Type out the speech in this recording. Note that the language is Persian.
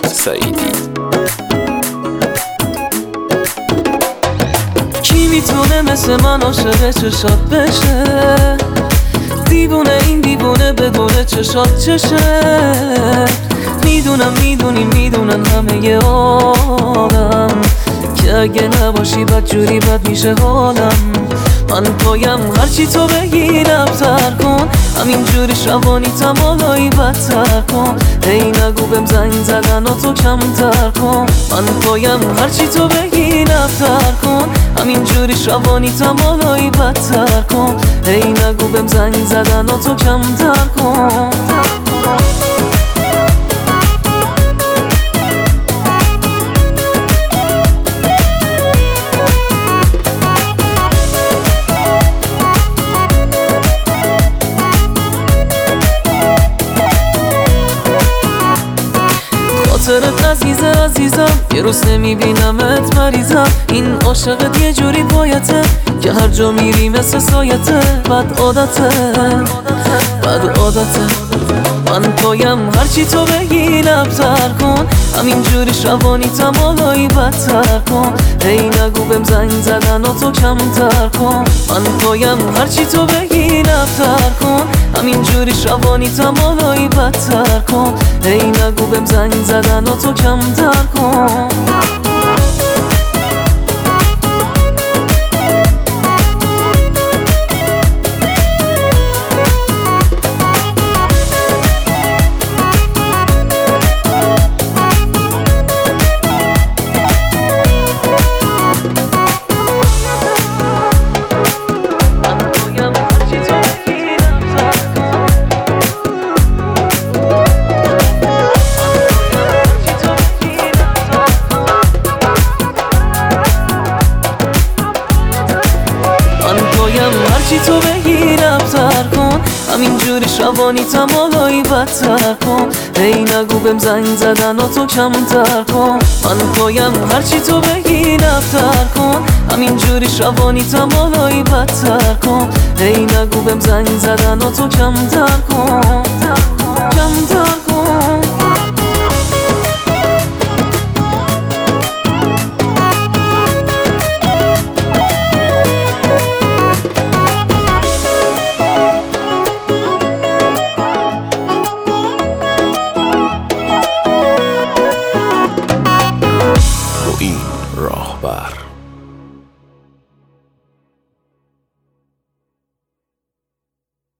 سعیدی. کی میتونه مثل من عاشق چشات بشه؟ دیوونه این دیوونه بدون چشات چشه. میدونن همه آدم که اگه نباشی بدجوری بد میشه حالم. من پایم هرچی تو بگی نبتر کن، همینجوری شبانیتم حالایی بدتر کن. هی نگو بهم زنگ زدن و تو کمتر کن. من پایم هرچی تو بگی نبتر کن، همینجوری شبانیتم حالایی بدتر کن. هی نگو بهم زنگ زدن و تو کمتر کن. خاطرت عزیزم، یه روز نمیبینمت مریضم. این عاشقت یه جوری بایته که هر جا میری مثل سایته. بد عادته من پایم هرچی تو بگی نبتر کن، همینجوری شبانیتم حالایی بدتر کن. هی نگو بهم زنگ زدن و تو کمتر کن. من پایم هرچی تو بگی نبتر کن، همینجوری شبانیتم حالایی بدتر کن. هی نگو بهم زنگ زدن و تو کمتر کن. هرچی تو بگی نبتر کن، همینجوری شبانیتم حالایی بدتر کن. هی نگو بهم زنگ زدن و تو کمتر کن. من پایم هرچی تو بگی نبتر کن، همینجوری شبانیتم حالایی بدتر کن. هی نگو بهم زنگ زدن و تو کمتر کن.